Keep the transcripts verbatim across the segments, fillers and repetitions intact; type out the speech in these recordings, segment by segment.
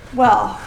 Well,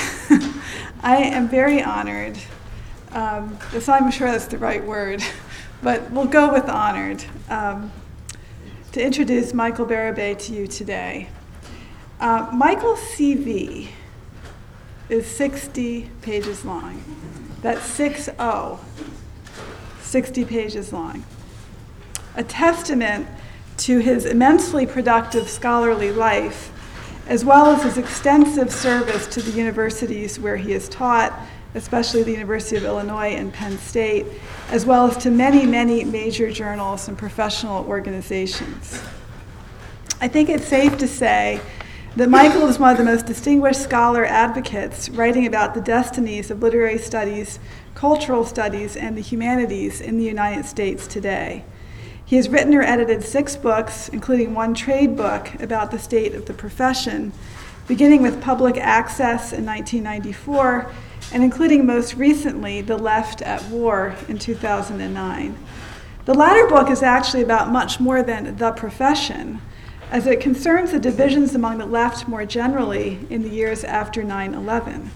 I am very honored. Um, so I'm sure that's the right word, but we'll go with honored um, to introduce Michael Berube to you today. Uh, Michael's C V is sixty pages long. That's six oh, sixty pages long. A testament to his immensely productive scholarly life, as well as his extensive service to the universities where he has taught, especially the University of Illinois and Penn State, as well as to many, many major journals and professional organizations. I think it's safe to say that Michael is one of the most distinguished scholar advocates writing about the destinies of literary studies, cultural studies, and the humanities in the United States today. He has written or edited six books, including one trade book about the state of the profession, beginning with Public Access in nineteen ninety-four, and including most recently, The Left at War in two thousand nine. The latter book is actually about much more than the profession, as it concerns the divisions among the left more generally in the years after nine eleven.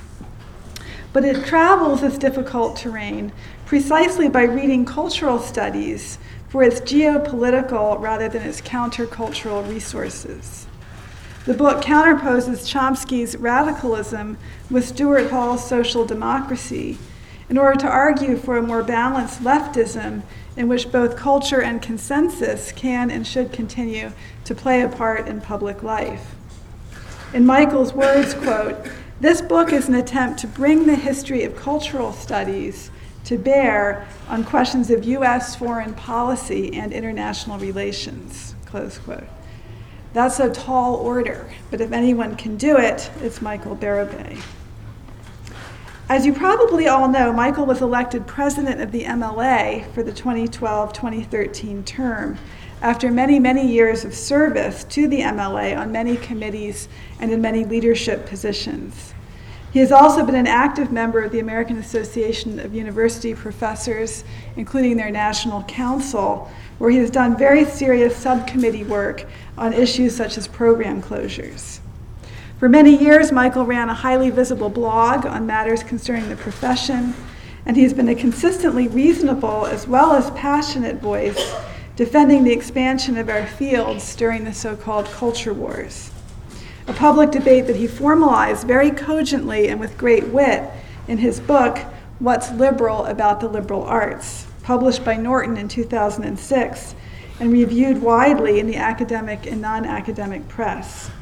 But it travels this difficult terrain precisely by reading cultural studies for its geopolitical rather than its countercultural resources. The book counterposes Chomsky's radicalism with Stuart Hall's social democracy in order to argue for a more balanced leftism in which both culture and consensus can and should continue to play a part in public life. In Michael's words, quote, "This book is an attempt to bring the history of cultural studies to bear on questions of U S foreign policy and international relations," close quote. That's a tall order, but if anyone can do it, it's Michael Berube. As you probably all know, Michael was elected president of the M L A for the twenty twelve twenty thirteen term after many, many years of service to the M L A on many committees and in many leadership positions. He has also been an active member of the American Association of University Professors, including their National Council, where he has done very serious subcommittee work on issues such as program closures. For many years, Michael ran a highly visible blog on matters concerning the profession, and he has been a consistently reasonable as well as passionate voice defending the expansion of our fields during the so-called culture wars. A public debate that he formalized very cogently and with great wit in his book, What's Liberal About the Liberal Arts, published by Norton in two thousand six and reviewed widely in the academic and non-academic press.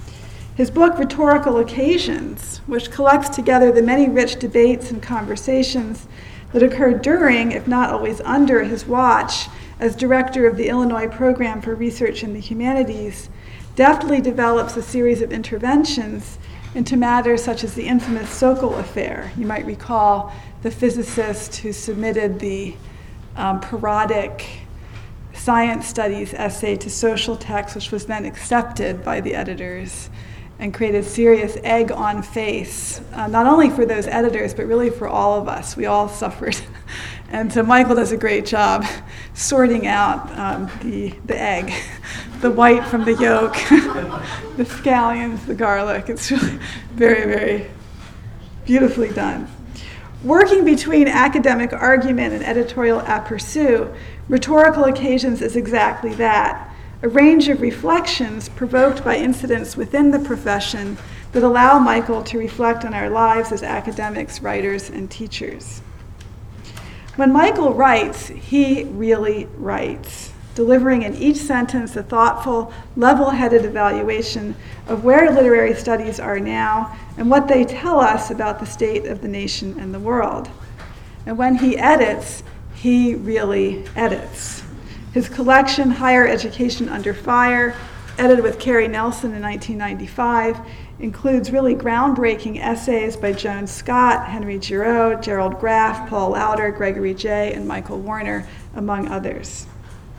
His book, Rhetorical Occasions, which collects together the many rich debates and conversations that occurred during, if not always under, his watch as director of the Illinois Program for Research in the Humanities, deftly develops a series of interventions into matters such as the infamous Sokal affair. You might recall the physicist who submitted the um, parodic science studies essay to Social Text, which was then accepted by the editors and created serious egg on face, uh, not only for those editors, but really for all of us. We all suffered. And so Michael does a great job sorting out um, the, the egg, the white from the yolk, the scallions, the garlic. It's really very, very beautifully done. Working between academic argument and editorial aperçu, Rhetorical Occasions is exactly that, a range of reflections provoked by incidents within the profession that allow Michael to reflect on our lives as academics, writers, and teachers. When Michael writes, he really writes, delivering in each sentence a thoughtful, level-headed evaluation of where literary studies are now and what they tell us about the state of the nation and the world. And when he edits, he really edits. His collection, Higher Education Under Fire, edited with Carrie Nelson in nineteen ninety-five, includes really groundbreaking essays by Joan Scott, Henry Giraud, Gerald Graff, Paul Lauder, Gregory Jay, and Michael Warner, among others.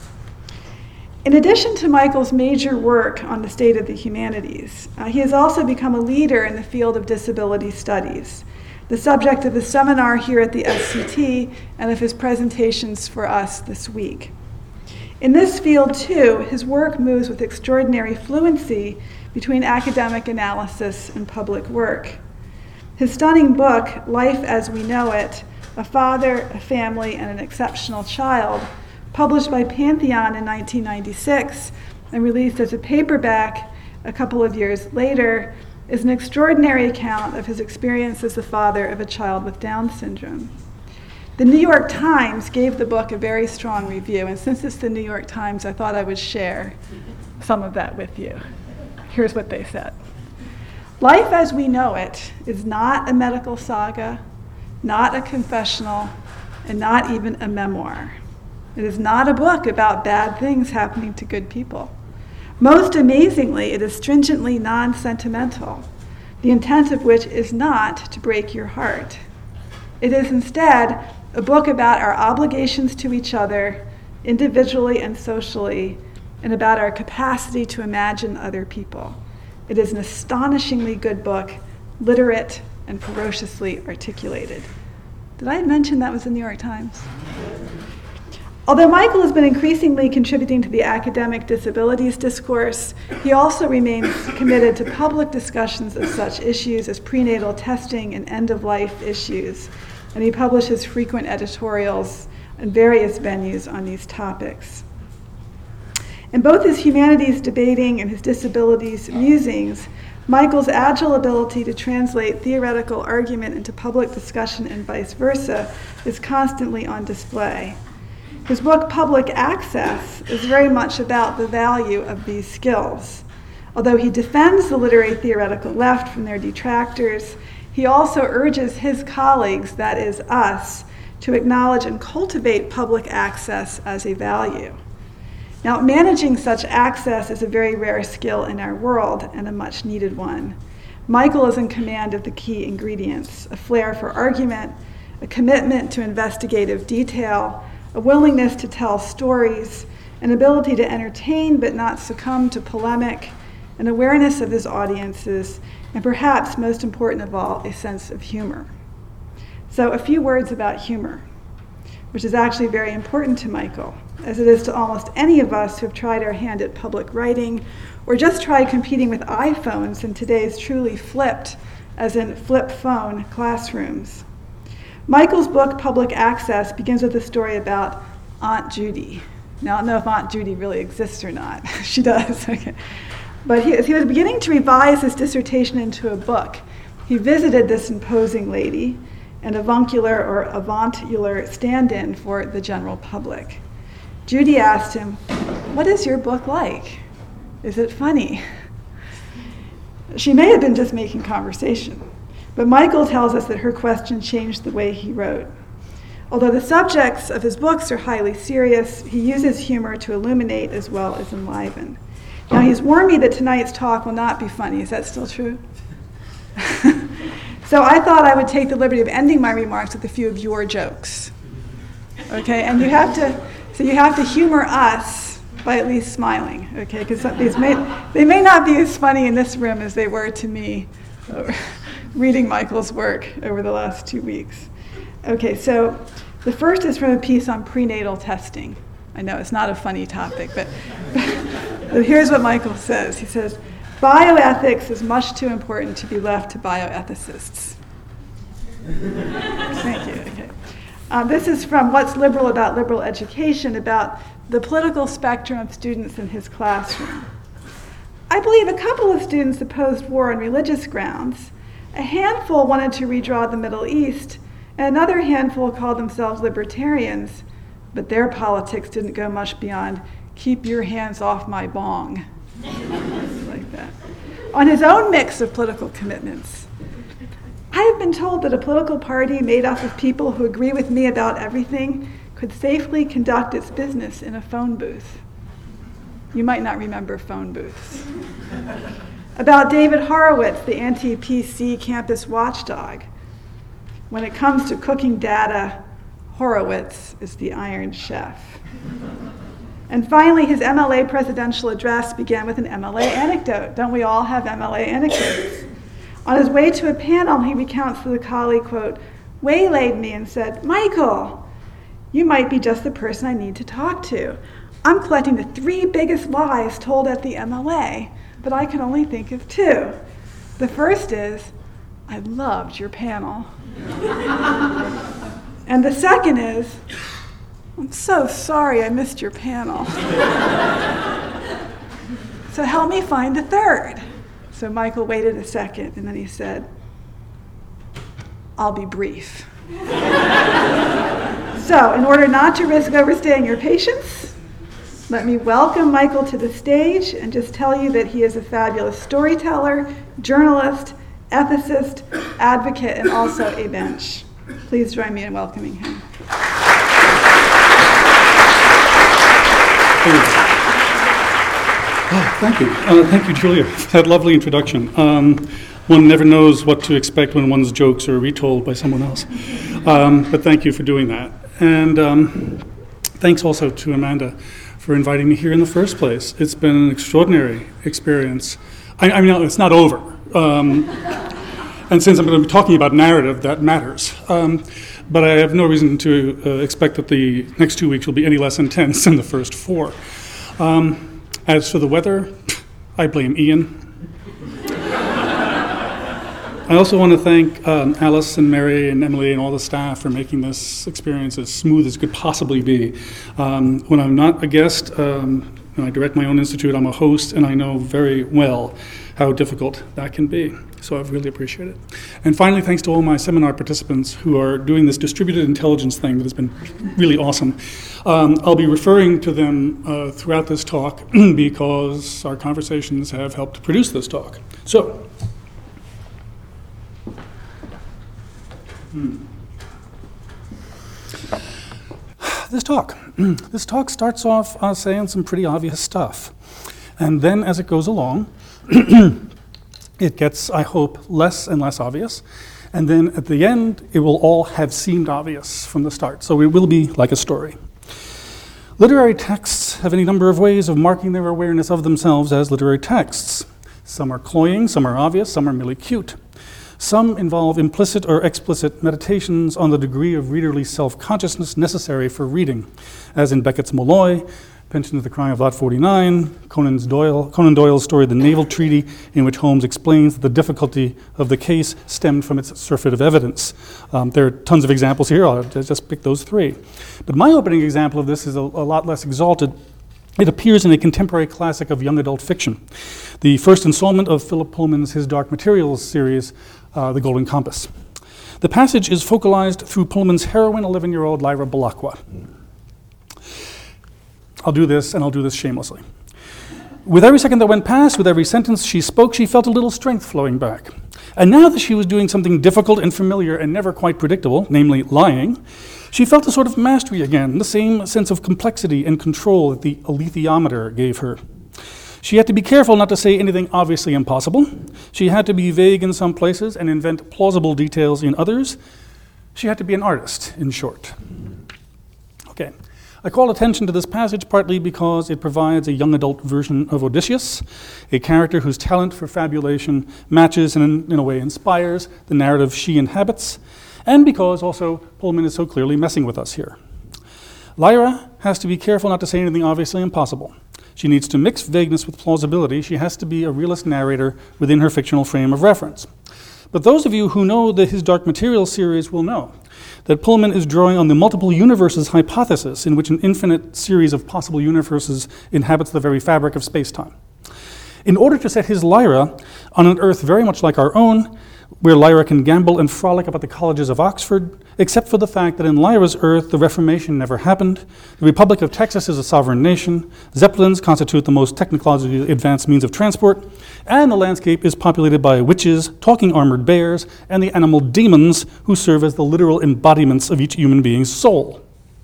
In addition to Michael's major work on the state of the humanities, uh, he has also become a leader in the field of disability studies, the subject of the seminar here at the S C T and of his presentations for us this week. In this field, too, his work moves with extraordinary fluency between academic analysis and public work. His stunning book, Life as We Know It, A Father, a Family, and an Exceptional Child, published by Pantheon in nineteen ninety-six and released as a paperback a couple of years later, is an extraordinary account of his experience as the father of a child with Down syndrome. The New York Times gave the book a very strong review, and since it's the New York Times, I thought I would share some of that with you. Here's what they said. Life as We Know It is not a medical saga, not a confessional, and not even a memoir. It is not a book about bad things happening to good people. Most amazingly, it is stringently non-sentimental, the intent of which is not to break your heart. It is instead a book about our obligations to each other, individually and socially, and about our capacity to imagine other people. It is an astonishingly good book, literate and ferociously articulated. Did I mention that was the New York Times? Although Michael has been increasingly contributing to the academic disabilities discourse, he also remains committed to public discussions of such issues as prenatal testing and end-of-life issues, and he publishes frequent editorials in various venues on these topics. In both his humanities debating and his disabilities musings, Michael's agile ability to translate theoretical argument into public discussion and vice versa is constantly on display. His book, Public Access, is very much about the value of these skills. Although he defends the literary theoretical left from their detractors, he also urges his colleagues, that is us, to acknowledge and cultivate public access as a value. Now, managing such access is a very rare skill in our world and a much needed one. Michael is in command of the key ingredients: a flair for argument, a commitment to investigative detail, a willingness to tell stories, an ability to entertain but not succumb to polemic, an awareness of his audiences, and perhaps most important of all, a sense of humor. So a few words about humor, which is actually very important to Michael, as it is to almost any of us who have tried our hand at public writing or just tried competing with iPhones in today's truly flipped, as in flip phone, classrooms. Michael's book, Public Access, begins with a story about Aunt Judy. Now, I don't know if Aunt Judy really exists or not. She does. Okay. But he, as he was beginning to revise his dissertation into a book, he visited this imposing lady, an avuncular or avantular stand-in for the general public. Judy asked him, "What is your book like? Is it funny?" She may have been just making conversation, but Michael tells us that her question changed the way he wrote. Although the subjects of his books are highly serious, he uses humor to illuminate as well as enliven. Now, he's warned me that tonight's talk will not be funny. Is that still true? So I thought I would take the liberty of ending my remarks with a few of your jokes. Okay, and you have to, so you have to humor us by at least smiling, okay? Because these may, they may not be as funny in this room as they were to me uh, reading Michael's work over the last two weeks. Okay, so the first is from a piece on prenatal testing. I know it's not a funny topic, but, but here's what Michael says. He says, "Bioethics is much too important to be left to bioethicists." Thank you. Okay. Um, this is from What's Liberal About Liberal Education, about the political spectrum of students in his classroom. "I believe a couple of students opposed war on religious grounds. A handful wanted to redraw the Middle East, and another handful called themselves libertarians, but their politics didn't go much beyond, 'keep your hands off my bong.'" Like that. On his own mix of political commitments, "I have been told that a political party made up of people who agree with me about everything could safely conduct its business in a phone booth." You might not remember phone booths. About David Horowitz, the anti-P C campus watchdog. "When it comes to cooking data, Horowitz is the Iron Chef." And finally, his M L A presidential address began with an M L A anecdote. Don't we all have M L A anecdotes? On his way to a panel, he recounts that a colleague, quote, "waylaid me and said, 'Michael, you might be just the person I need to talk to. I'm collecting the three biggest lies told at the M L A. but I can only think of two. The first is, I loved your panel. And the second is, I'm so sorry I missed your panel. So help me find the third. So Michael waited a second, and then he said, I'll be brief. So in order not to risk overstaying your patience, let me welcome Michael to the stage and just tell you that he is a fabulous storyteller, journalist, ethicist, advocate, and also a bench. Please join me in welcoming him. Oh, thank you. Uh, thank you, Julia, for that lovely introduction. Um, one never knows what to expect when one's jokes are retold by someone else. Um, but thank you for doing that. And um, thanks also to Amanda for inviting me here in the first place. It's been an extraordinary experience. I, I mean, it's not over. Um, and since I'm going to be talking about narrative, that matters. Um, but I have no reason to uh, expect that the next two weeks will be any less intense than the first four. Um, as for the weather, I blame Ian. I also want to thank um, Alice and Mary and Emily and all the staff for making this experience as smooth as it could possibly be. Um, when I'm not a guest, um, when I direct my own institute, I'm a host, and I know very well how difficult that can be. So I've really appreciated it. And finally, thanks to all my seminar participants who are doing this distributed intelligence thing that has been really awesome. Um, I'll be referring to them uh, throughout this talk because our conversations have helped produce this talk. So, hmm. this talk. This talk starts off uh, saying some pretty obvious stuff. And then as it goes along, it gets, I hope, less and less obvious. And then at the end, it will all have seemed obvious from the start. So it will be like a story. Literary texts have any number of ways of marking their awareness of themselves as literary texts. Some are cloying, some are obvious, some are merely cute. Some involve implicit or explicit meditations on the degree of readerly self-consciousness necessary for reading, as in Beckett's Molloy, Pension of the Crime of Lot forty-nine, Conan's Doyle, Conan Doyle's story The Naval Treaty, in which Holmes explains that the difficulty of the case stemmed from its surfeit of evidence. Um, there are tons of examples here. I'll just pick those three. But my opening example of this is a, a lot less exalted. It appears in a contemporary classic of young adult fiction, the first installment of Philip Pullman's His Dark Materials series, uh, The Golden Compass. The passage is focalized through Pullman's heroine, eleven-year-old Lyra Belacqua. I'll do this, and I'll do this shamelessly. With every second that went past, with every sentence she spoke, she felt a little strength flowing back. And now that she was doing something difficult and familiar and never quite predictable, namely lying, she felt a sort of mastery again, the same sense of complexity and control that the alethiometer gave her. She had to be careful not to say anything obviously impossible. She had to be vague in some places and invent plausible details in others. She had to be an artist, in short. Okay. I call attention to this passage partly because it provides a young adult version of Odysseus, a character whose talent for fabulation matches and in a way inspires the narrative she inhabits, and because also Pullman is so clearly messing with us here. Lyra has to be careful not to say anything obviously impossible. She needs to mix vagueness with plausibility. She has to be a realist narrator within her fictional frame of reference. But those of you who know the His Dark Materials series will know that Pullman is drawing on the multiple universes hypothesis, in which an infinite series of possible universes inhabits the very fabric of space-time. In order to set his Lyra on an Earth very much like our own, where Lyra can gamble and frolic about the colleges of Oxford, except for the fact that in Lyra's Earth, the Reformation never happened, the Republic of Texas is a sovereign nation, Zeppelins constitute the most technologically advanced means of transport, and the landscape is populated by witches, talking armored bears, and the animal demons who serve as the literal embodiments of each human being's soul.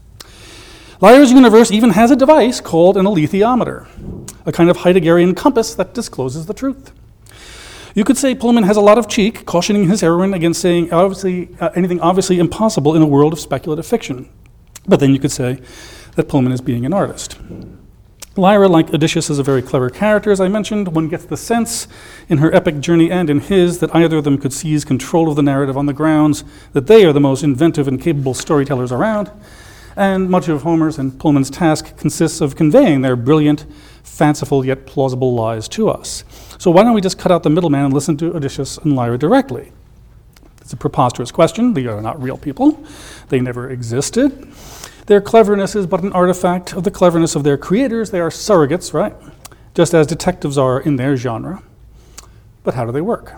Lyra's universe even has a device called an alethiometer, a kind of Heideggerian compass that discloses the truth. You could say Pullman has a lot of cheek, cautioning his heroine against saying obviously, uh, anything obviously impossible in a world of speculative fiction. But then you could say that Pullman is being an artist. Lyra, like Odysseus, is a very clever character, as I mentioned. One gets the sense in her epic journey and in his that either of them could seize control of the narrative on the grounds that they are the most inventive and capable storytellers around. And much of Homer's and Pullman's task consists of conveying their brilliant, fanciful yet plausible lies to us. So why don't we just cut out the middleman and listen to Odysseus and Lyra directly? It's a preposterous question. They are not real people. They never existed. Their cleverness is but an artifact of the cleverness of their creators. They are surrogates, right? Just as detectives are in their genre. But how do they work?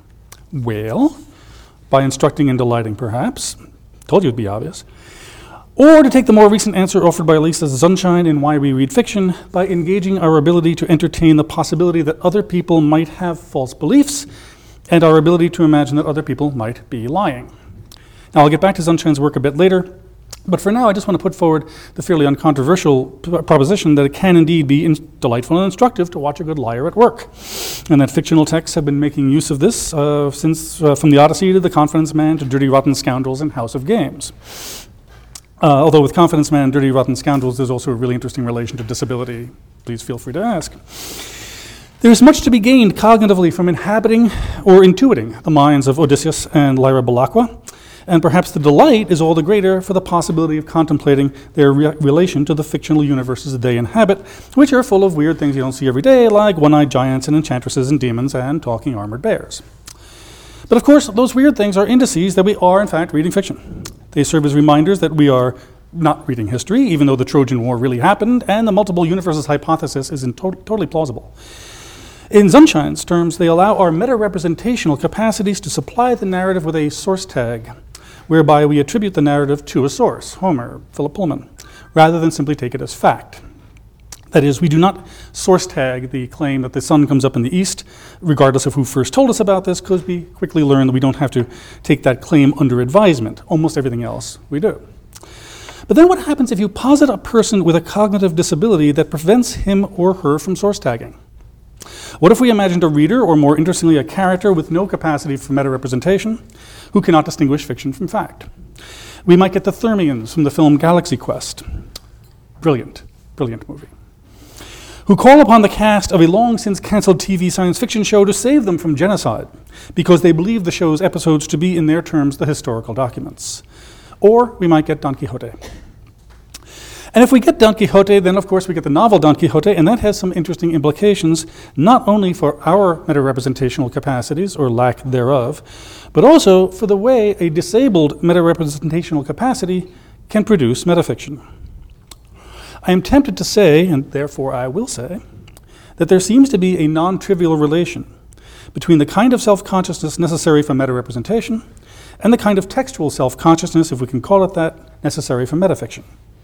Well, by instructing and delighting, perhaps. Told you it'd be obvious. Or, to take the more recent answer offered by Lisa Sunshine in Why We Read Fiction, by engaging our ability to entertain the possibility that other people might have false beliefs, and our ability to imagine that other people might be lying. Now, I'll get back to Sunshine's work a bit later, but for now I just want to put forward the fairly uncontroversial p- proposition that it can indeed be in- delightful and instructive to watch a good liar at work, and that fictional texts have been making use of this uh, since uh, from the Odyssey to The Confidence Man to Dirty Rotten Scoundrels and House of Games. Uh, although with Confidence Man and Dirty Rotten Scoundrels there's also a really interesting relation to disability. Please feel free to ask. There is much to be gained cognitively from inhabiting or intuiting the minds of Odysseus and Lyra Belacqua, and perhaps the delight is all the greater for the possibility of contemplating their re- relation to the fictional universes they inhabit, which are full of weird things you don't see every day, like one-eyed giants and enchantresses and demons and talking armored bears. But of course, those weird things are indices that we are, in fact, reading fiction. They serve as reminders that we are not reading history, even though the Trojan War really happened, and the multiple universes hypothesis is in to- totally plausible. In Sunshine's terms, they allow our meta-representational capacities to supply the narrative with a source tag, whereby we attribute the narrative to a source, Homer, Philip Pullman, rather than simply take it as fact. That is, we do not source tag the claim that the sun comes up in the east, regardless of who first told us about this, because we quickly learn that we don't have to take that claim under advisement. Almost everything else we do. But then what happens if you posit a person with a cognitive disability that prevents him or her from source tagging? What if we imagined a reader, or more interestingly, a character with no capacity for meta-representation, who cannot distinguish fiction from fact? We might get the Thermians from the film Galaxy Quest. Brilliant, brilliant movie. Who call upon the cast of a long-since-canceled T V science fiction show to save them from genocide, because they believe the show's episodes to be, in their terms, the historical documents. Or we might get Don Quixote. And if we get Don Quixote, then of course we get the novel Don Quixote, and that has some interesting implications, not only for our meta-representational capacities, or lack thereof, but also for the way a disabled meta-representational capacity can produce metafiction. I am tempted to say, and therefore I will say, that there seems to be a non-trivial relation between the kind of self-consciousness necessary for meta-representation and the kind of textual self-consciousness, if we can call it that, necessary for metafiction.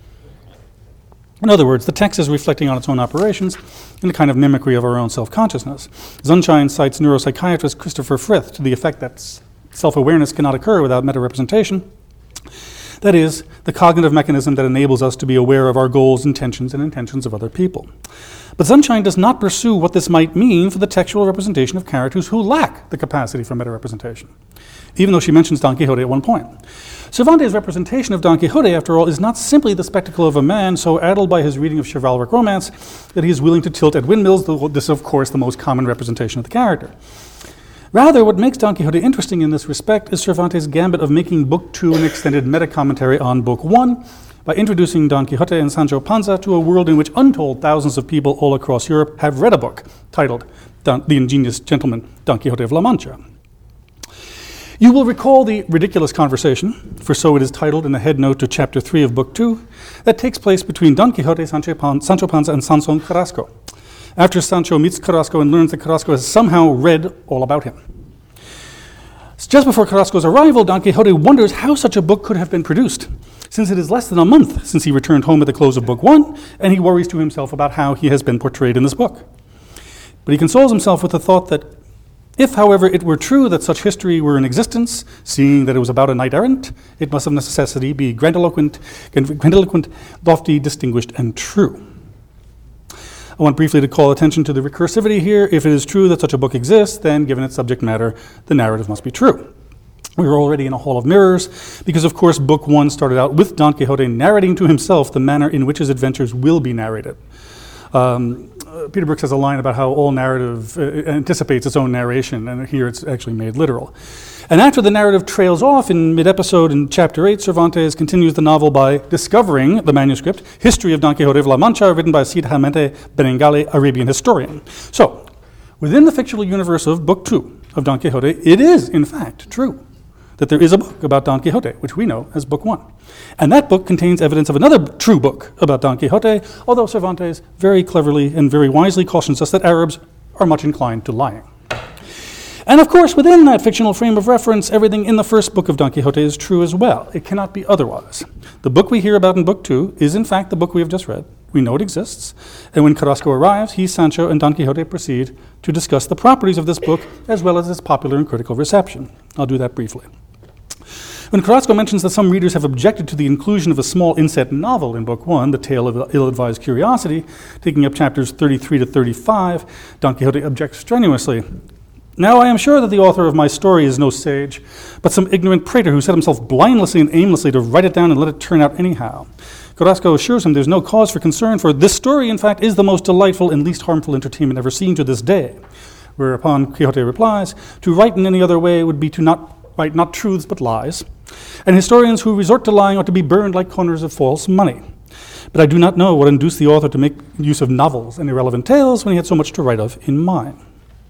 In other words, the text is reflecting on its own operations in a kind of mimicry of our own self-consciousness. Sunshine cites neuropsychiatrist Christopher Frith to the effect that self-awareness cannot occur without meta-representation. That is, the cognitive mechanism that enables us to be aware of our goals, intentions, and intentions of other people. But Sunshine does not pursue what this might mean for the textual representation of characters who lack the capacity for meta-representation, even though she mentions Don Quixote at one point. Cervantes' representation of Don Quixote, after all, is not simply the spectacle of a man so addled by his reading of chivalric romance that he is willing to tilt at windmills. This is, of course, the most common representation of the character. Rather, what makes Don Quixote interesting in this respect is Cervantes' gambit of making Book Two an extended meta-commentary on Book One by introducing Don Quixote and Sancho Panza to a world in which untold thousands of people all across Europe have read a book titled Don, The Ingenious Gentleman, Don Quixote of La Mancha. You will recall the ridiculous conversation, for so it is titled in the head note to Chapter three of Book two, that takes place between Don Quixote, Sancho Panza, and Sanson Carrasco, after Sancho meets Carrasco and learns that Carrasco has somehow read all about him. Just before Carrasco's arrival, Don Quixote wonders how such a book could have been produced, since it is less than a month since he returned home at the close of Book One, and he worries to himself about how he has been portrayed in this book. But he consoles himself with the thought that if, however, it were true that such history were in existence, seeing that it was about a knight-errant, it must of necessity be grandiloquent, grandiloquent, lofty, distinguished, and true. I want briefly to call attention to the recursivity here. If it is true that such a book exists, then given its subject matter, the narrative must be true. We were already in a hall of mirrors, because of course Book One started out with Don Quixote narrating to himself the manner in which his adventures will be narrated. Um, uh, Peter Brooks has a line about how all narrative uh, anticipates its own narration, and here it's actually made literal. And after the narrative trails off in mid-episode in chapter eight, Cervantes continues the novel by discovering the manuscript, History of Don Quixote of La Mancha, written by Cid Hammete Benengale, Arabian historian. So, within the fictional universe of Book Two of Don Quixote, it is, in fact, true that there is a book about Don Quixote, which we know as Book One. And that book contains evidence of another true book about Don Quixote, although Cervantes very cleverly and very wisely cautions us that Arabs are much inclined to lying. And of course, within that fictional frame of reference, everything in the first book of Don Quixote is true as well. It cannot be otherwise. The book we hear about in Book Two is in fact the book we have just read. We know it exists. And when Carrasco arrives, he, Sancho, and Don Quixote proceed to discuss the properties of this book as well as its popular and critical reception. I'll do that briefly. When Carrasco mentions that some readers have objected to the inclusion of a small inset novel in Book One, The Tale of Ill-Advised Curiosity, taking up chapters thirty-three to thirty-five, Don Quixote objects strenuously. Now I am sure that the author of my story is no sage, but some ignorant prater who set himself blindlessly and aimlessly to write it down and let it turn out anyhow. Carrasco assures him there's no cause for concern, for this story, in fact, is the most delightful and least harmful entertainment ever seen to this day. Whereupon Quixote replies, to write in any other way would be to not write not truths but lies, and historians who resort to lying ought to be burned like corners of false money. But I do not know what induced the author to make use of novels and irrelevant tales when he had so much to write of in mind.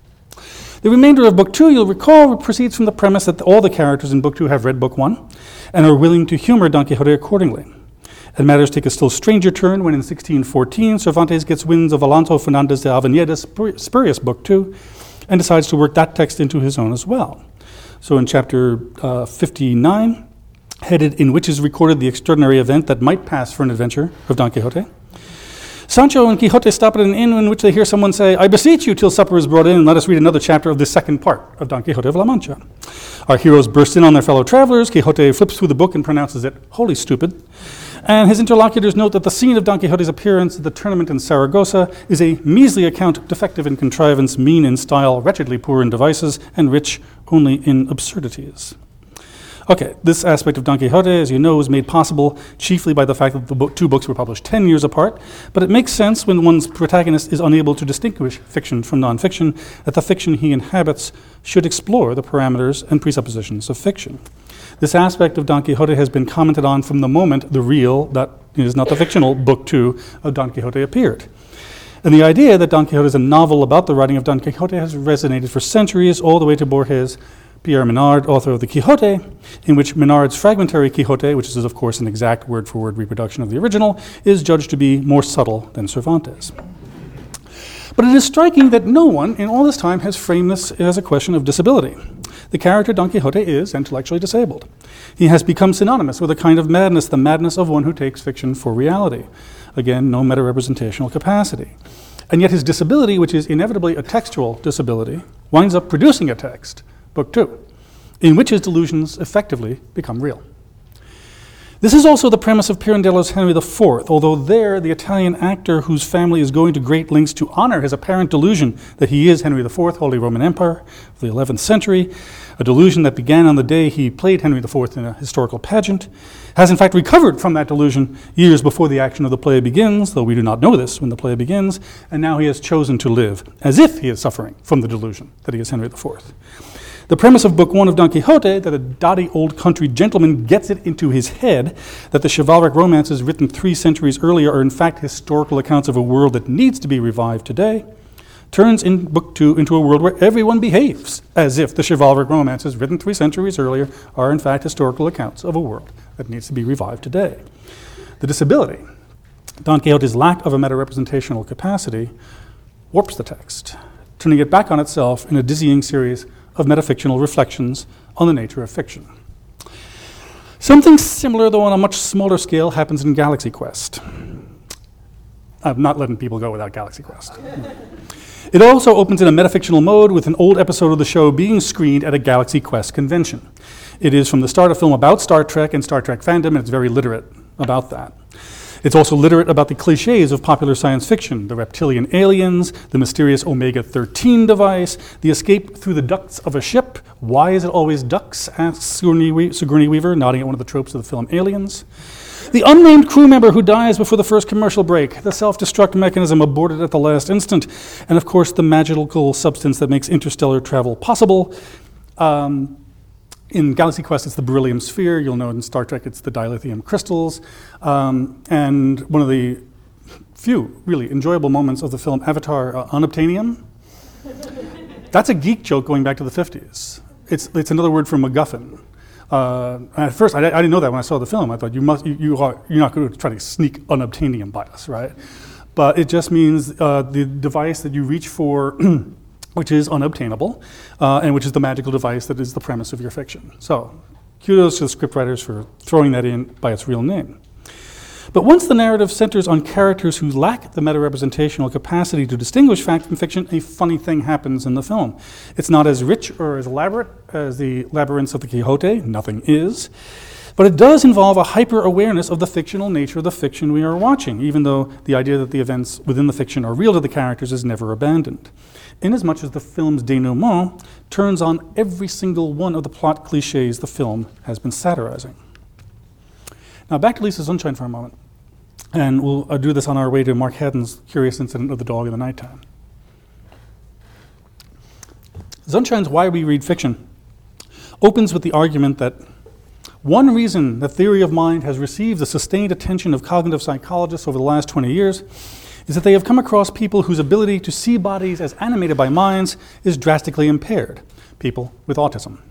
The remainder of Book Two, you'll recall, proceeds from the premise that all the characters in Book Two have read Book One and are willing to humor Don Quixote accordingly. And matters take a still stranger turn when in sixteen fourteen, Cervantes gets winds of Alonso Fernandez de Aveneda's spurious Book Two and decides to work that text into his own as well. So in chapter uh, fifty-nine, headed In Which is recorded the extraordinary event that might pass for an adventure of Don Quixote, Sancho and Quixote stop at an inn in which they hear someone say, I beseech you till supper is brought in and let us read another chapter of the second part of Don Quixote of La Mancha. Our heroes burst in on their fellow travelers. Quixote flips through the book and pronounces it wholly stupid. And his interlocutors note that the scene of Don Quixote's appearance at the tournament in Saragossa is a measly account, defective in contrivance, mean in style, wretchedly poor in devices, and rich only in absurdities. Okay, this aspect of Don Quixote, as you know, was made possible chiefly by the fact that the bo- two books were published ten years apart, but it makes sense when one's protagonist is unable to distinguish fiction from nonfiction, that the fiction he inhabits should explore the parameters and presuppositions of fiction. This aspect of Don Quixote has been commented on from the moment the real, that is not the fictional, Book Two of Don Quixote appeared. And the idea that Don Quixote is a novel about the writing of Don Quixote has resonated for centuries, all the way to Borges, Pierre Menard, author of the Quixote, in which Menard's fragmentary Quixote, which is of course an exact word-for-word reproduction of the original, is judged to be more subtle than Cervantes. But it is striking that no one in all this time has framed this as a question of disability. The character Don Quixote is intellectually disabled. He has become synonymous with a kind of madness, the madness of one who takes fiction for reality. Again, no meta-representational capacity. And yet his disability, which is inevitably a textual disability, winds up producing a text, Book Two, in which his delusions effectively become real. This is also the premise of Pirandello's Henry the Fourth, although there the Italian actor whose family is going to great lengths to honor his apparent delusion that he is Henry the Fourth, Holy Roman Emperor of the eleventh century, a delusion that began on the day he played Henry the Fourth in a historical pageant, has in fact recovered from that delusion years before the action of the play begins, though we do not know this when the play begins, and now he has chosen to live as if he is suffering from the delusion that he is Henry the Fourth. The premise of Book One of Don Quixote, that a dotty old country gentleman gets it into his head that the chivalric romances written three centuries earlier are in fact historical accounts of a world that needs to be revived today, turns in Book Two into a world where everyone behaves as if the chivalric romances written three centuries earlier are in fact historical accounts of a world that needs to be revived today. The disability, Don Quixote's lack of a meta-representational capacity, warps the text, turning it back on itself in a dizzying series of metafictional reflections on the nature of fiction. Something similar, though on a much smaller scale, happens in Galaxy Quest. I'm not letting people go without Galaxy Quest. It also opens in a metafictional mode with an old episode of the show being screened at a Galaxy Quest convention. It is from the start a film about Star Trek and Star Trek fandom, and it's very literate about that. It's also literate about the cliches of popular science fiction, the reptilian aliens, the mysterious omega thirteen device, the escape through the ducts of a ship. Why is it always ducks, asks Sigourney, We- Sigourney Weaver, nodding at one of the tropes of the film Aliens. The unnamed crew member who dies before the first commercial break, the self-destruct mechanism aborted at the last instant, and of course the magical substance that makes interstellar travel possible. Um, in Galaxy Quest, it's the beryllium sphere. You'll know in Star Trek, it's the dilithium crystals. Um, and one of the few really enjoyable moments of the film Avatar, uh, unobtainium. That's a geek joke going back to the fifties. It's, it's another word for MacGuffin. Uh, at first, I, I didn't know that when I saw the film. I thought you must, you, you are, you're not going to try to sneak unobtainium by us, right? But it just means uh, the device that you reach for, which is unobtainable, uh, and which is the magical device that is the premise of your fiction. So, kudos to the scriptwriters for throwing that in by its real name. But once the narrative centers on characters who lack the meta-representational capacity to distinguish fact from fiction, a funny thing happens in the film. It's not as rich or as elaborate as the labyrinths of the Quixote, nothing is, but it does involve a hyper-awareness of the fictional nature of the fiction we are watching, even though the idea that the events within the fiction are real to the characters is never abandoned. Inasmuch as the film's denouement turns on every single one of the plot cliches the film has been satirizing. Now back to Lisa Sunshine for a moment, and we'll uh, do this on our way to Mark Haddon's Curious Incident of the Dog in the Nighttime. Sunshine's Why We Read Fiction opens with the argument that one reason that theory of mind has received the sustained attention of cognitive psychologists over the last twenty years is that they have come across people whose ability to see bodies as animated by minds is drastically impaired, people with autism.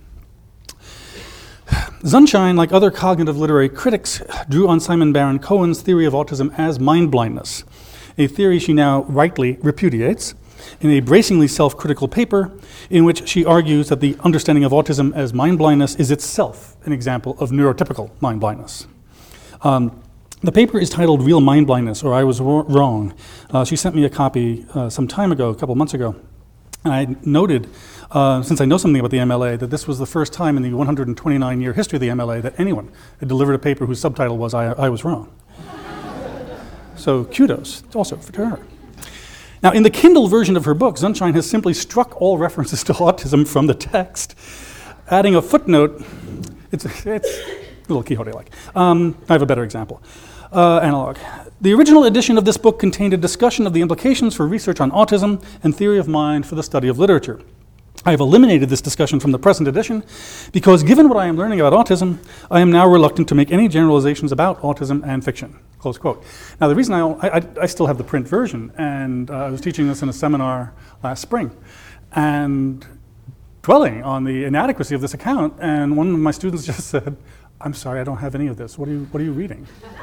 Sunshine, like other cognitive literary critics, drew on Simon Baron-Cohen's theory of autism as mind blindness, a theory she now rightly repudiates in a bracingly self-critical paper in which she argues that the understanding of autism as mind blindness is itself an example of neurotypical mind blindness. Um, the paper is titled Real Mind Blindness, or I Was Wrong. Uh, she sent me a copy uh, some time ago, a couple months ago, and I noted Uh, since I know something about the M L A, that this was the first time in the one hundred twenty-nine year history of the M L A that anyone had delivered a paper whose subtitle was I, I Was Wrong. So kudos also to her. Now in the Kindle version of her book, Sunshine has simply struck all references to autism from the text, adding a footnote. It's, it's a little Quixote-like. Um, I have a better example. Uh, analog. The original edition of this book contained a discussion of the implications for research on autism and theory of mind for the study of literature. I have eliminated this discussion from the present edition because given what I am learning about autism, I am now reluctant to make any generalizations about autism and fiction, close quote. Now the reason I, I, I still have the print version, and uh, I was teaching this in a seminar last spring, and dwelling on the inadequacy of this account, and one of my students just said, I'm sorry, I don't have any of this. What are you, what are you reading?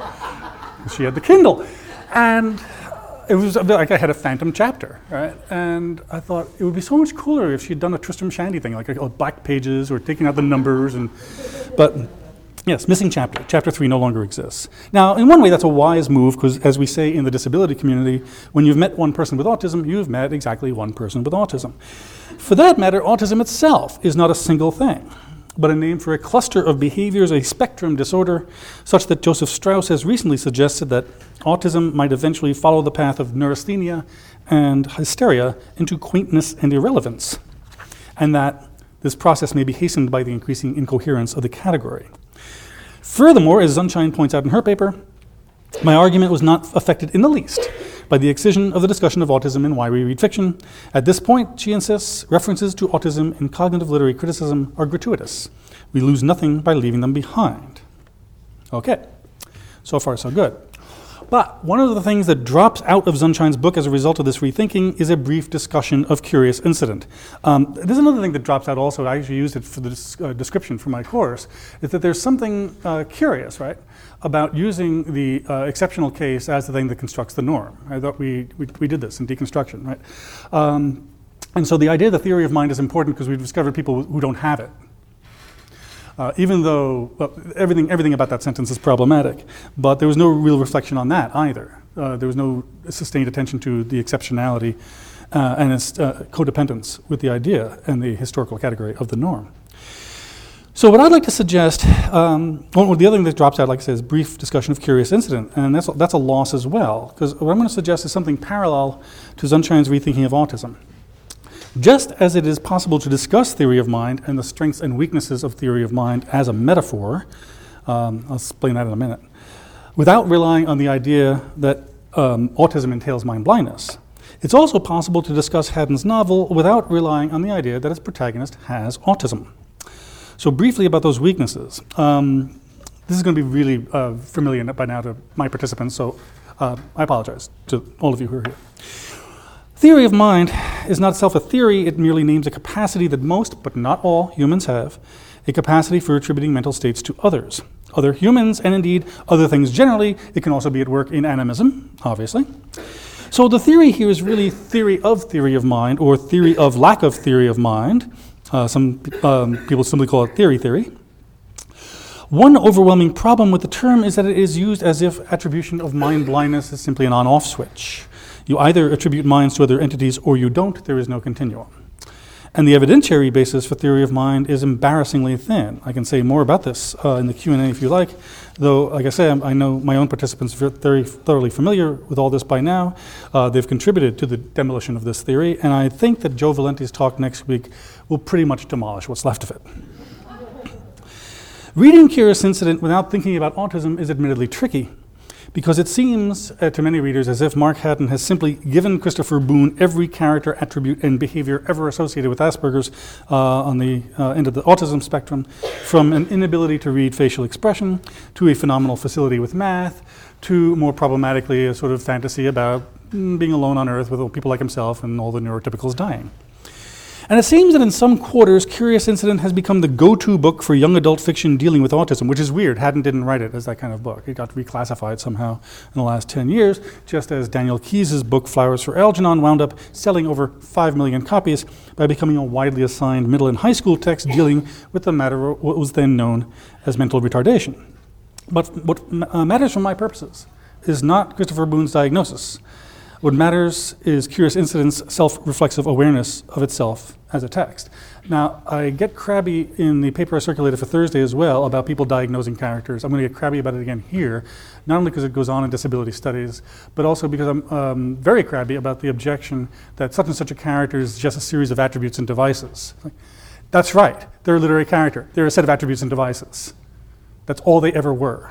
She had the Kindle. And it was a bit like I had a phantom chapter, right? And I thought it would be so much cooler if she'd done a Tristram Shandy thing, like uh, black pages or taking out the numbers. And but yes, missing chapter. Chapter three no longer exists. Now, in one way, that's a wise move because, as we say in the disability community, when you've met one person with autism, you've met exactly one person with autism. For that matter, autism itself is not a single thing, but a name for a cluster of behaviors, a spectrum disorder, such that Joseph Strauss has recently suggested that autism might eventually follow the path of neurasthenia and hysteria into quaintness and irrelevance, and that this process may be hastened by the increasing incoherence of the category. Furthermore, as Sunshine points out in her paper, my argument was not affected in the least by the excision of the discussion of autism in Why We Read Fiction. At this point, she insists, references to autism in cognitive literary criticism are gratuitous. We lose nothing by leaving them behind. Okay, so far so good. But one of the things that drops out of Sunshine's book as a result of this rethinking is a brief discussion of Curious Incident. Um, there's another thing that drops out also, I actually used it for the dis- uh, description for my course, is that there's something uh, curious, right, about using the uh, exceptional case as the thing that constructs the norm. I thought we, we, we did this in deconstruction, right? Um, and so the idea of the theory of mind is important because we've discovered people who don't have it. Uh, even though well, everything, everything about that sentence is problematic, but there was no real reflection on that either. Uh, there was no sustained attention to the exceptionality uh, and its uh, codependence with the idea and the historical category of the norm. So what I'd like to suggest, um, well, the other thing that drops out, like I said, is brief discussion of Curious Incident, and that's, that's a loss as well, because what I'm going to suggest is something parallel to Sunshine's rethinking of autism. Just as it is possible to discuss theory of mind and the strengths and weaknesses of theory of mind as a metaphor, um, I'll explain that in a minute, without relying on the idea that um, autism entails mind blindness. It's also possible to discuss Haddon's novel without relying on the idea that its protagonist has autism. So briefly about those weaknesses. Um, this is going to be really uh, familiar by now to my participants, so uh, I apologize to all of you who are here. Theory of mind is not itself a theory, it merely names a capacity that most, but not all, humans have, a capacity for attributing mental states to others. Other humans, and indeed other things generally. It can also be at work in animism, obviously. So the theory here is really theory of theory of mind, or theory of lack of theory of mind. Uh, some um, people simply call it theory theory. One overwhelming problem with the term is that it is used as if attribution of mind blindness is simply an on-off switch. You either attribute minds to other entities or you don't, there is no continuum. And the evidentiary basis for theory of mind is embarrassingly thin. I can say more about this uh, in the Q and A if you like, though, like I say, I know my own participants are very thoroughly familiar with all this by now. Uh, they've contributed to the demolition of this theory, and I think that Joe Valenti's talk next week will pretty much demolish what's left of it. Reading Curious Incident without thinking about autism is admittedly tricky, because it seems uh, to many readers as if Mark Haddon has simply given Christopher Boone every character, attribute, and behavior ever associated with Asperger's uh, on the uh, end of the autism spectrum, from an inability to read facial expression, to a phenomenal facility with math, to more problematically a sort of fantasy about mm, being alone on Earth with people like himself and all the neurotypicals dying. And it seems that in some quarters, Curious Incident has become the go-to book for young adult fiction dealing with autism, which is weird. Haddon didn't write it as that kind of book. It got reclassified somehow in the last ten years, just as Daniel Keyes' book, Flowers for Algernon, wound up selling over five million copies by becoming a widely assigned middle and high school text dealing with the matter of what was then known as mental retardation. But what uh, matters for my purposes is not Christopher Boone's diagnosis. What matters is Curious Incident's self-reflexive awareness of itself as a text. Now, I get crabby in the paper I circulated for Thursday as well about people diagnosing characters. I'm going to get crabby about it again here, not only because it goes on in disability studies, but also because I'm um, very crabby about the objection that such and such a character is just a series of attributes and devices. That's right, they're a literary character. They're a set of attributes and devices. That's all they ever were.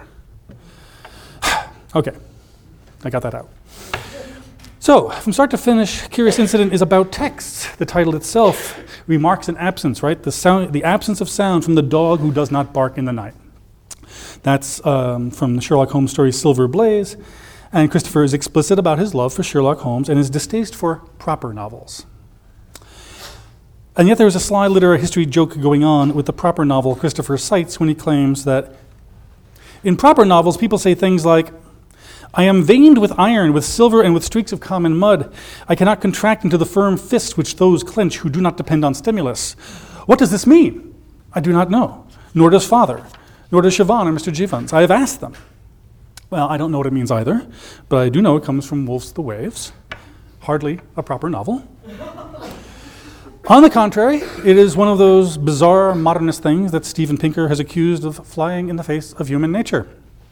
Okay, I got that out. So, from start to finish, Curious Incident is about text. The title itself remarks an absence, right? The sound, the absence of sound from the dog who does not bark in the night. That's um, from the Sherlock Holmes story Silver Blaze, and Christopher is explicit about his love for Sherlock Holmes and his distaste for proper novels. And yet there is a sly literary history joke going on with the proper novel Christopher cites when he claims that in proper novels people say things like, I am veined with iron, with silver, and with streaks of common mud. I cannot contract into the firm fist which those clench who do not depend on stimulus. What does this mean? I do not know. Nor does Father. Nor does Siobhan or Mister Jivans. I have asked them. Well, I don't know what it means either, but I do know it comes from Wolf's The Waves. Hardly a proper novel. On the contrary, it is one of those bizarre modernist things that Steven Pinker has accused of flying in the face of human nature.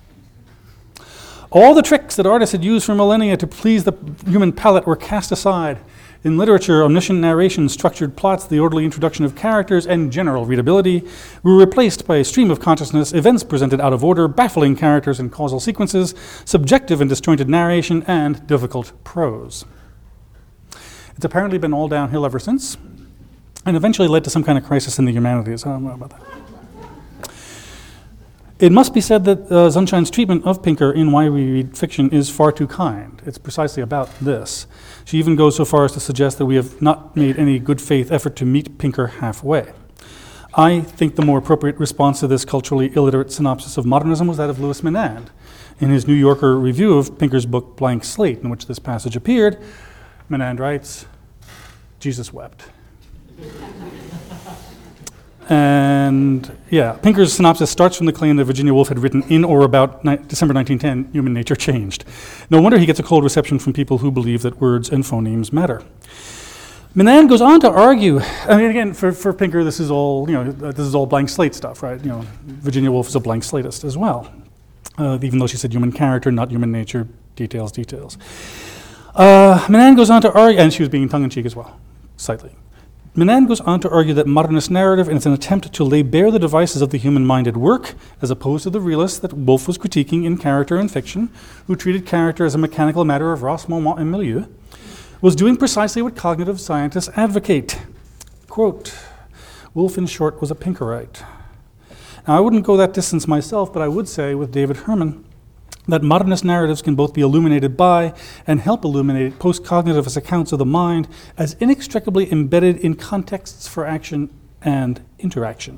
All the tricks that artists had used for millennia to please the human palate were cast aside. In literature, omniscient narration, structured plots, the orderly introduction of characters, and general readability were replaced by a stream of consciousness, events presented out of order, baffling characters and causal sequences, subjective and disjointed narration, and difficult prose. It's apparently been all downhill ever since, and eventually led to some kind of crisis in the humanities. I don't know about that. It must be said that uh, Sunshine's treatment of Pinker in Why We Read Fiction is far too kind. It's precisely about this. She even goes so far as to suggest that we have not made any good faith effort to meet Pinker halfway. I think the more appropriate response to this culturally illiterate synopsis of modernism was that of Louis Menand. In his New Yorker review of Pinker's book Blank Slate, in which this passage appeared, Menand writes, Jesus wept. And yeah, Pinker's synopsis starts from the claim that Virginia Woolf had written in or about ni- December nineteen ten, human nature changed. No wonder he gets a cold reception from people who believe that words and phonemes matter. Menand goes on to argue, I mean, again, for, for Pinker, this is all, you know, this is all blank slate stuff, right? You know, Virginia Woolf is a blank slatist as well, uh, even though she said human character, not human nature, details, details. Uh, Menand goes on to argue, and she was being tongue-in-cheek as well, slightly. Menand goes on to argue that modernist narrative is an attempt to lay bare the devices of the human mind at work, as opposed to the realists that Woolf was critiquing in Character and Fiction, who treated character as a mechanical matter of race, moment, and milieu, was doing precisely what cognitive scientists advocate. Quote, Woolf, in short, was a Pinkerite. Now, I wouldn't go that distance myself, but I would say with David Herman that modernist narratives can both be illuminated by and help illuminate post-cognitivist accounts of the mind as inextricably embedded in contexts for action and interaction.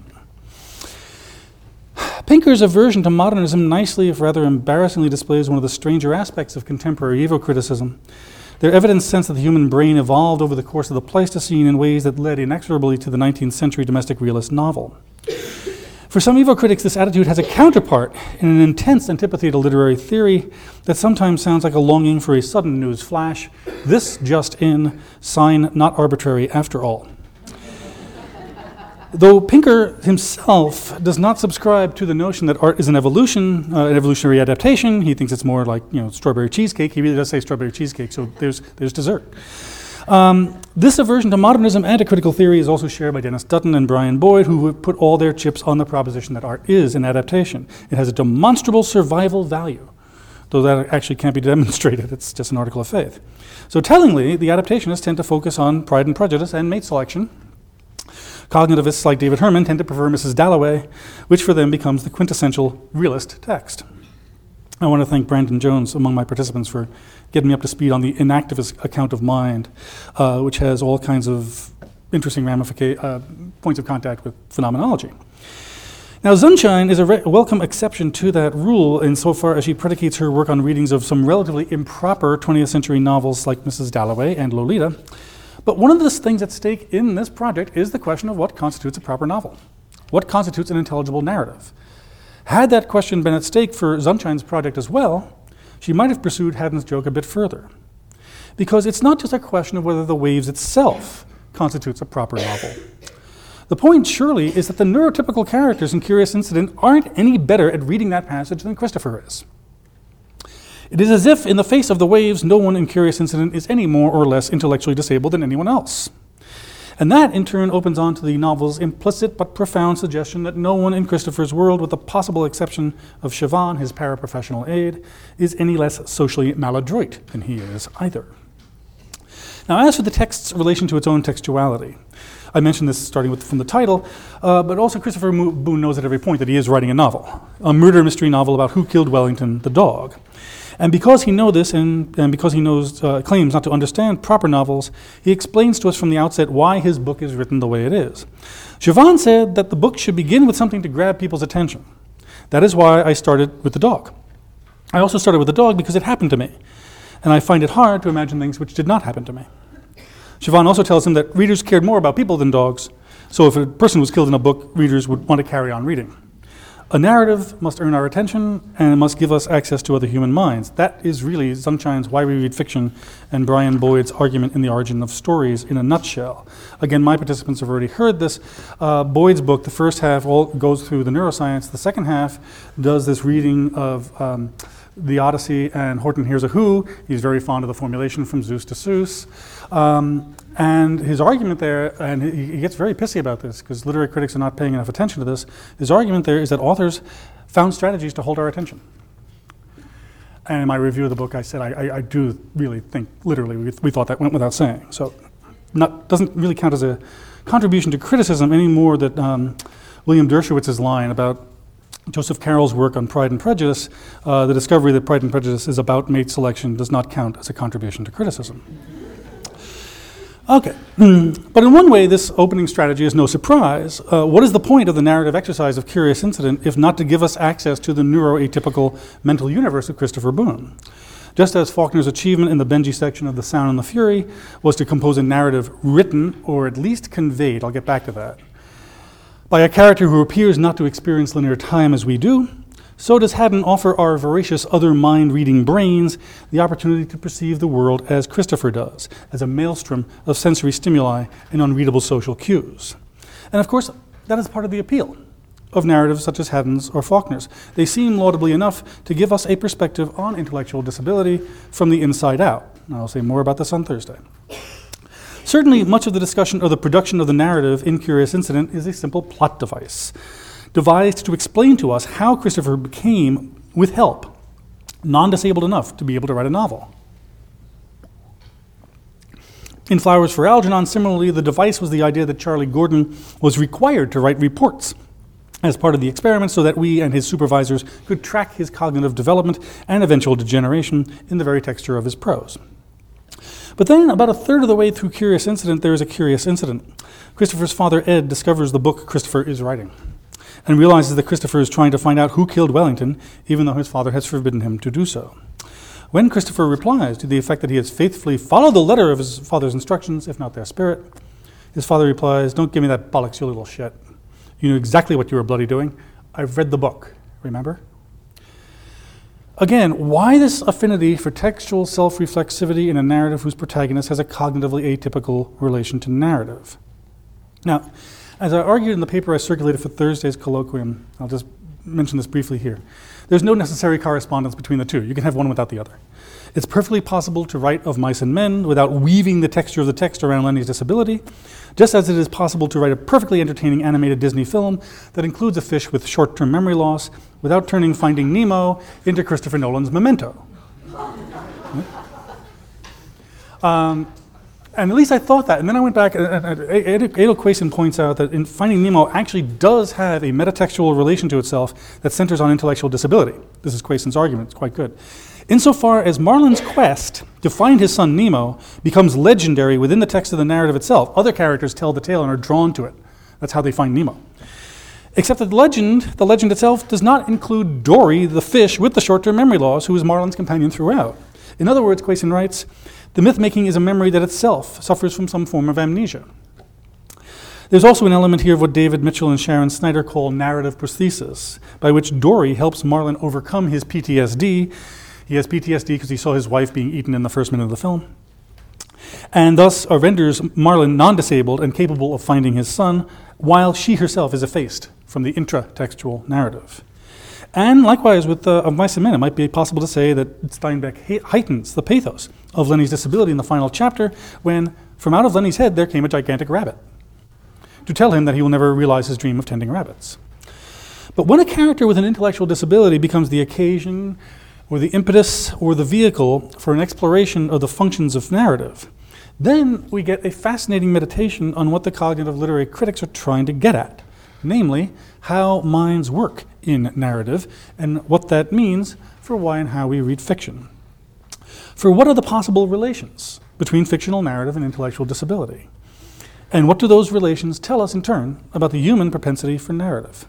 Pinker's aversion to modernism nicely, if rather embarrassingly, displays one of the stranger aspects of contemporary evocriticism. Their evident sense that the human brain evolved over the course of the Pleistocene in ways that led inexorably to the nineteenth century domestic realist novel. For some Evo critics, this attitude has a counterpart in an intense antipathy to literary theory that sometimes sounds like a longing for a sudden news flash. This just in, sign not arbitrary after all. Though Pinker himself does not subscribe to the notion that art is an evolution, uh, an evolutionary adaptation, he thinks it's more like, you know, strawberry cheesecake. He really does say strawberry cheesecake, so there's, there's dessert. Um, this aversion to modernism and to critical theory is also shared by Dennis Dutton and Brian Boyd, who have put all their chips on the proposition that art is an adaptation. It has a demonstrable survival value, though that actually can't be demonstrated. It's just an article of faith. So tellingly, the adaptationists tend to focus on Pride and Prejudice and mate selection. Cognitivists like David Herman tend to prefer Missus Dalloway, which for them becomes the quintessential realist text. I want to thank Brandon Jones, among my participants, for getting me up to speed on the inactivist account of mind, uh, which has all kinds of interesting ramifica- uh, points of contact with phenomenology. Now, Sunshine is a, re- a welcome exception to that rule insofar as she predicates her work on readings of some relatively improper twentieth century novels like Missus Dalloway and Lolita. But one of the things at stake in this project is the question of what constitutes a proper novel. What constitutes an intelligible narrative? Had that question been at stake for Sunshine's project as well, she might have pursued Haddon's joke a bit further. Because it's not just a question of whether The Waves itself constitutes a proper novel. The point, surely, is that the neurotypical characters in Curious Incident aren't any better at reading that passage than Christopher is. It is as if, in the face of The Waves, no one in Curious Incident is any more or less intellectually disabled than anyone else. And that, in turn, opens on to the novel's implicit but profound suggestion that no one in Christopher's world, with the possible exception of Siobhan, his paraprofessional aide, is any less socially maladroit than he is either. Now, as for the text's relation to its own textuality, I mentioned this starting with from the title, uh, but also Christopher Boone knows at every point that he is writing a novel, a murder mystery novel about who killed Wellington the dog. And because he knows this, and, and because he knows uh, claims not to understand proper novels, he explains to us from the outset why his book is written the way it is. Siobhan said that the book should begin with something to grab people's attention. That is why I started with the dog. I also started with the dog because it happened to me, and I find it hard to imagine things which did not happen to me. Siobhan also tells him that readers cared more about people than dogs, so if a person was killed in a book, readers would want to carry on reading. A narrative must earn our attention and it must give us access to other human minds. That is really Sunshine's Why We Read Fiction and Brian Boyd's argument in The Origin of Stories in a nutshell. Again, my participants have already heard this. Uh, Boyd's book, the first half all goes through the neuroscience. The second half does this reading of um, the Odyssey and Horton Hears a Who. He's very fond of the formulation from Zeus to Seuss. Um, and his argument there, and he, he gets very pissy about this because literary critics are not paying enough attention to this, his argument there is that authors found strategies to hold our attention. And in my review of the book, I said I, I, I do really think, literally, we, we thought that went without saying. So not, doesn't really count as a contribution to criticism any more that um, William Dershowitz's line about Joseph Carroll's work on Pride and Prejudice, uh, the discovery that Pride and Prejudice is about mate selection does not count as a contribution to criticism. Okay, but in one way, this opening strategy is no surprise. Uh, what is the point of the narrative exercise of Curious Incident if not to give us access to the neuroatypical mental universe of Christopher Boone? Just as Faulkner's achievement in the Benjy section of The Sound and the Fury was to compose a narrative written, or at least conveyed, I'll get back to that, by a character who appears not to experience linear time as we do, so does Haddon offer our voracious other mind-reading brains the opportunity to perceive the world as Christopher does, as a maelstrom of sensory stimuli and unreadable social cues. And of course, that is part of the appeal of narratives such as Haddon's or Faulkner's. They seem laudably enough to give us a perspective on intellectual disability from the inside out. And I'll say more about this on Thursday. Certainly, much of the discussion of the production of the narrative in Curious Incident is a simple plot device, devised to explain to us how Christopher became, with help, non-disabled enough to be able to write a novel. In Flowers for Algernon, similarly, the device was the idea that Charlie Gordon was required to write reports as part of the experiment so that we and his supervisors could track his cognitive development and eventual degeneration in the very texture of his prose. But then, about a third of the way through Curious Incident, there is a curious incident. Christopher's father, Ed, discovers the book Christopher is writing and realizes that Christopher is trying to find out who killed Wellington, even though his father has forbidden him to do so. When Christopher replies to the effect that he has faithfully followed the letter of his father's instructions, if not their spirit, his father replies, "Don't give me that bollocks, you little shit. You knew exactly what you were bloody doing. I've read the book, remember?" Again, why this affinity for textual self-reflexivity in a narrative whose protagonist has a cognitively atypical relation to narrative? Now, as I argued in the paper I circulated for Thursday's colloquium, I'll just mention this briefly here. There's no necessary correspondence between the two. You can have one without the other. It's perfectly possible to write of Mice and Men without weaving the texture of the text around Lenny's disability, just as it is possible to write a perfectly entertaining animated Disney film that includes a fish with short-term memory loss without turning Finding Nemo into Christopher Nolan's Memento. um, and at least I thought that, and then I went back, and, and, and Adel Quason points out that in Finding Nemo actually does have a metatextual relation to itself that centers on intellectual disability. This is Quason's argument, it's quite good. Insofar as Marlin's quest to find his son Nemo becomes legendary within the text of the narrative itself, other characters tell the tale and are drawn to it. That's how they find Nemo. Except that the legend, the legend itself, does not include Dory, the fish with the short-term memory loss, who is Marlin's companion throughout. In other words, Quason writes, the myth-making is a memory that itself suffers from some form of amnesia. There's also an element here of what David Mitchell and Sharon Snyder call narrative prosthesis, by which Dory helps Marlin overcome his P T S D. He has P T S D because he saw his wife being eaten in the first minute of the film, and thus uh, renders Marlin non-disabled and capable of finding his son, while she herself is effaced from the intratextual narrative. And likewise with uh, of Mice and Men, it might be possible to say that Steinbeck ha- heightens the pathos of Lenny's disability in the final chapter when, from out of Lenny's head, there came a gigantic rabbit, to tell him that he will never realize his dream of tending rabbits. But when a character with an intellectual disability becomes the occasion or the impetus or the vehicle for an exploration of the functions of narrative, then we get a fascinating meditation on what the cognitive literary critics are trying to get at, namely, how minds work in narrative and what that means for why and how we read fiction. For what are the possible relations between fictional narrative and intellectual disability? And what do those relations tell us in turn about the human propensity for narrative?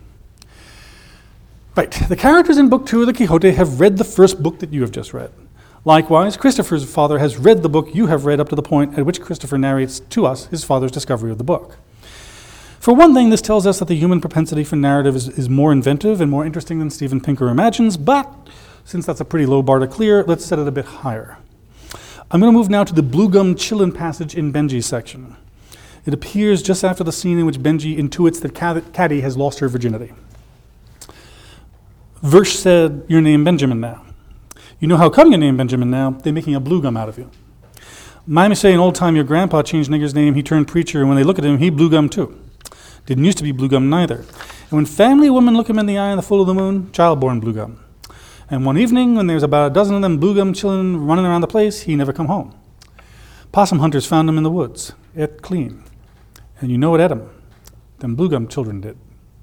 Right, the characters in Book Two of the Quixote have read the first book that you have just read. Likewise, Christopher's father has read the book you have read up to the point at which Christopher narrates to us his father's discovery of the book. For one thing, this tells us that the human propensity for narrative is, is more inventive and more interesting than Steven Pinker imagines, but since that's a pretty low bar to clear, let's set it a bit higher. I'm going to move now to the Blue Gum Chillin' passage in Benji's section. It appears just after the scene in which Benji intuits that Caddy has lost her virginity. Verse said, "You're named Benjamin now. You know how come you're named Benjamin now? They're making a blue gum out of you. Mammy say in old time your grandpa changed nigger's name, he turned preacher, and when they look at him, he blue gum too. Didn't used to be blue gum neither. And when family women look him in the eye in the full of the moon, child-born blue gum. And one evening, when there's about a dozen of them blue gum chillin' running around the place, he never come home. Possum hunters found him in the woods, et clean. And you know what et him? Them blue gum children did."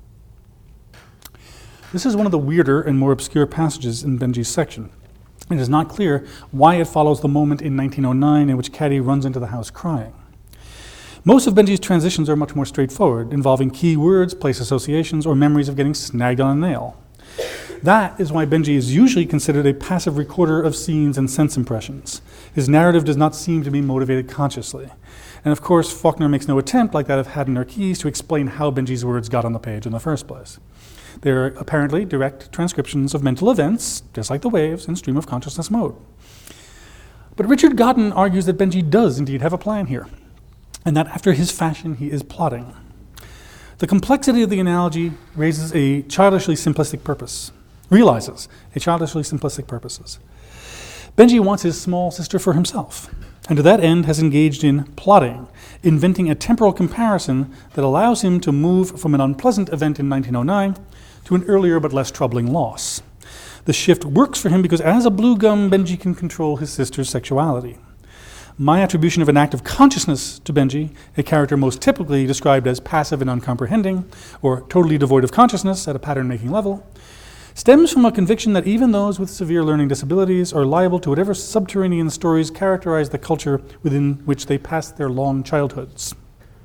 This is one of the weirder and more obscure passages in Benji's section. It is not clear why it follows the moment in nineteen oh nine in which Caddy runs into the house crying. Most of Benji's transitions are much more straightforward, involving key words, place associations, or memories of getting snagged on a nail. That is why Benji is usually considered a passive recorder of scenes and sense impressions. His narrative does not seem to be motivated consciously. And of course, Faulkner makes no attempt, like that of Haddon or Keyes, to explain how Benji's words got on the page in the first place. They're apparently direct transcriptions of mental events, just like the waves in stream of consciousness mode. But Richard Godden argues that Benji does indeed have a plan here, and that after his fashion he is plotting. The complexity of the analogy raises a childishly simplistic purpose, realizes a childishly simplistic purposes. Benji wants his small sister for himself, and to that end has engaged in plotting, inventing a temporal comparison that allows him to move from an unpleasant event in nineteen oh nine to an earlier but less troubling loss. The shift works for him because as a blue gum, Benji can control his sister's sexuality. My attribution of an act of consciousness to Benji, a character most typically described as passive and uncomprehending, or totally devoid of consciousness at a pattern-making level, stems from a conviction that even those with severe learning disabilities are liable to whatever subterranean stories characterize the culture within which they pass their long childhoods.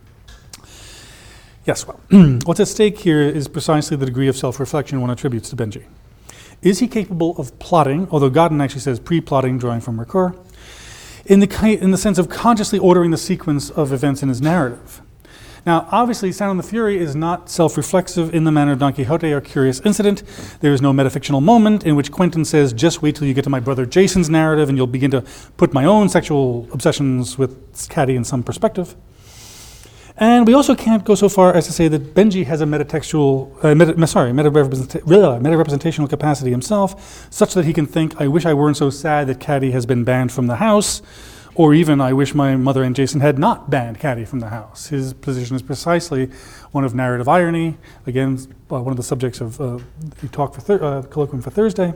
Yes, well, what's at stake here is precisely the degree of self-reflection one attributes to Benji. Is he capable of plotting, although Godden actually says pre-plotting, drawing from Ricoeur, in the, in the sense of consciously ordering the sequence of events in his narrative? Now, obviously, Sound and the Fury is not self-reflexive in the manner of Don Quixote or Curious Incident. There is no metafictional moment in which Quentin says, just wait till you get to my brother Jason's narrative and you'll begin to put my own sexual obsessions with Caddy in some perspective. And we also can't go so far as to say that Benji has a metatextual, uh, meta, sorry, meta-representa- meta-representational capacity himself, such that he can think, I wish I weren't so sad that Caddy has been banned from the house, or even, I wish my mother and Jason had not banned Caddy from the house. His position is precisely one of narrative irony, again, uh, one of the subjects of uh, the talk for thir- uh, colloquium for Thursday.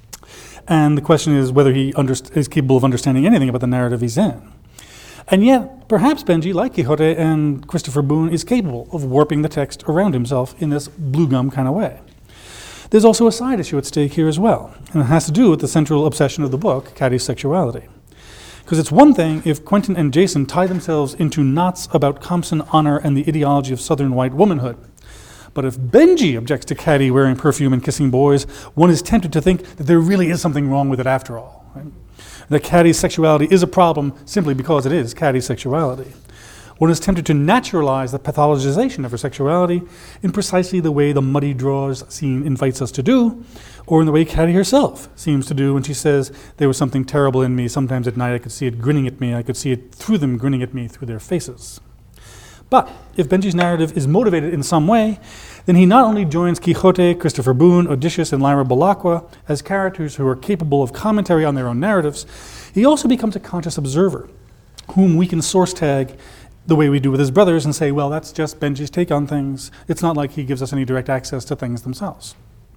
And the question is whether he underst- is capable of understanding anything about the narrative he's in. And yet, perhaps Benji, like Quixote and Christopher Boone, is capable of warping the text around himself in this blue gum kind of way. There's also a side issue at stake here as well, and it has to do with the central obsession of the book, Caddy's sexuality. Because it's one thing if Quentin and Jason tie themselves into knots about Compson honor and the ideology of Southern white womanhood. But if Benji objects to Caddy wearing perfume and kissing boys, one is tempted to think that there really is something wrong with it after all. Right? That Caddy's sexuality is a problem simply because it is Caddy's sexuality. One is tempted to naturalize the pathologization of her sexuality in precisely the way the Muddy Draws scene invites us to do, or in the way Caddy herself seems to do when she says, there was something terrible in me. Sometimes at night I could see it grinning at me. I could see it through them grinning at me through their faces. But if Benji's narrative is motivated in some way, then he not only joins Quixote, Christopher Boone, Odysseus, and Lyra Belacqua as characters who are capable of commentary on their own narratives, he also becomes a conscious observer, whom we can source tag the way we do with his brothers and say, well, that's just Benji's take on things. It's not like he gives us any direct access to things themselves.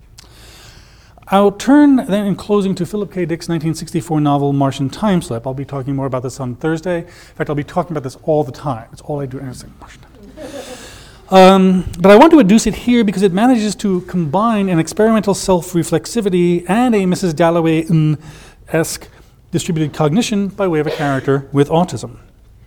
I'll turn then in closing to Philip K. Dick's nineteen sixty-four novel, Martian Timeslip. I'll be talking more about this on Thursday. In fact, I'll be talking about this all the time. It's all I do. Martian um, but I want to adduce it here because it manages to combine an experimental self-reflexivity and a Missus Dalloway-esque distributed cognition by way of a character with autism.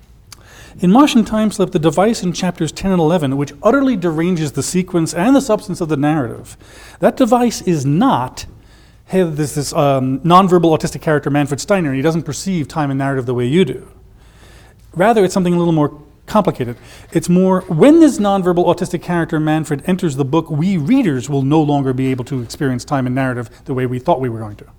In Martian Timeslip, the device in chapters ten and eleven, which utterly deranges the sequence and the substance of the narrative, that device is not, hey, there's this um, nonverbal autistic character, Manfred Steiner, and he doesn't perceive time and narrative the way you do. Rather, it's something a little more complicated. It's more, when this nonverbal autistic character, Manfred, enters the book, we readers will no longer be able to experience time and narrative the way we thought we were going to.